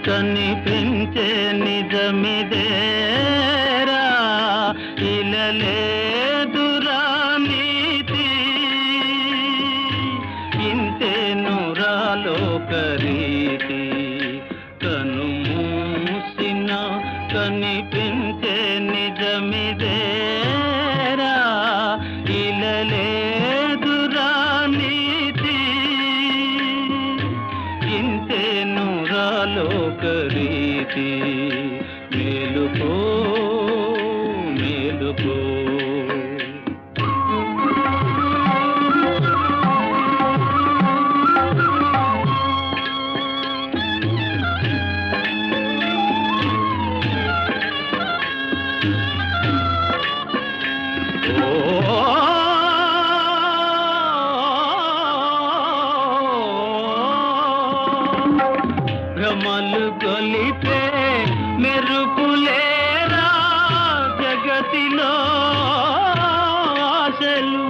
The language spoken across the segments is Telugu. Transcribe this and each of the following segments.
కనిపించే నిజమిదేరా ఇలలేదురా నీతి ఇంతేనురా లోకరీతి కనుమూసిన కనిపించే నిజమిదేరా ఇలలేదురా నీతి ఇంతేనురా లోకరీతి మేలుకో మేలుకో భ్రమలు గొలిపే మెరుపులేరా జగతిలో ఆశలు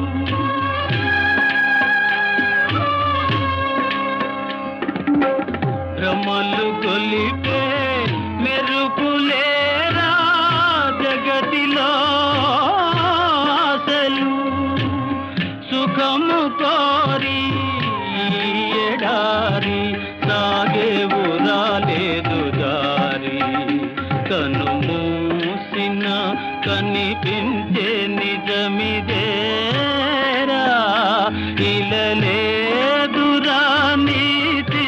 భ్రమలు గొలిపే మెరుపులేరా జగతిలో ఆశలు సుఖము కోరి ఎడారి సాగేవు రాలేదు దారి కనుమూసిన కనిపించే నిజమిదేరా ఇలలేదురా నీతి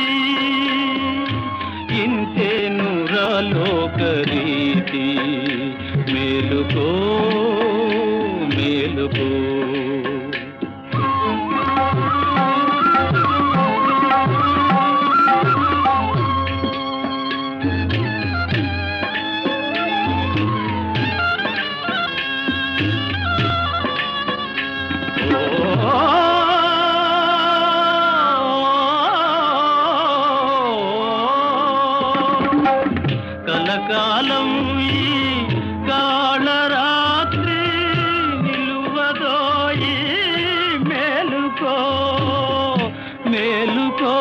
ఇంతేనురా లోకరీతి మేలుకో మేలుకో కలకాలం ఈ కాళరాత్రి నిలువదోయి మేలుకో మేలుకో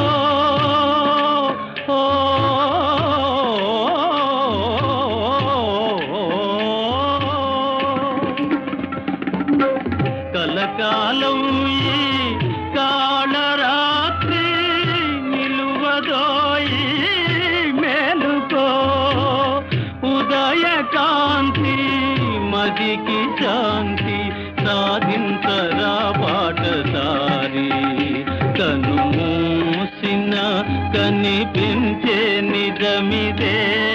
కలకాలం ఈ కాళరాత్రి నిలువదోయి మేలుకో ఉదయకాంతి మదికి శాంతి సాధించరా బాటసారి కనుమూసిన కనిపించే నిజమిదే